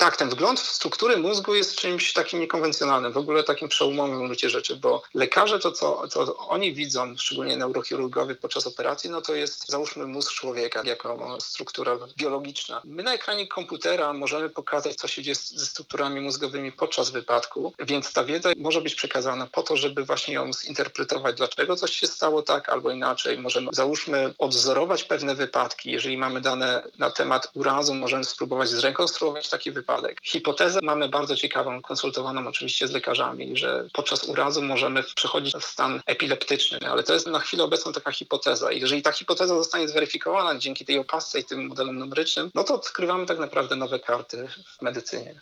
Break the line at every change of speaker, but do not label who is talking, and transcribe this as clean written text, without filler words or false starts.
Tak, ten wgląd w struktury mózgu jest czymś takim niekonwencjonalnym, w ogóle takim przełomowym w gruncie rzeczy, bo lekarze co oni widzą, szczególnie neurochirurgowie podczas operacji, no to jest załóżmy mózg człowieka jako struktura biologiczna. My na ekranie komputera możemy pokazać, co się dzieje ze strukturami mózgowymi podczas wypadku, więc ta wiedza może być przekazana po to, żeby właśnie ją zinterpretować, dlaczego coś się stało tak albo inaczej. Możemy, załóżmy, odwzorować pewne wypadki. Jeżeli mamy dane na temat urazu, możemy spróbować zrekonstruować taki wypadek. Hipotezę mamy bardzo ciekawą, konsultowaną oczywiście z lekarzami, że podczas urazu możemy przechodzić w stan epileptyczny, ale to jest na chwilę obecną taka hipoteza. I jeżeli ta hipoteza zostanie zweryfikowana dzięki tej opasce i tym modelom numerycznym, no to odkrywamy tak naprawdę nowe karty w medycynie.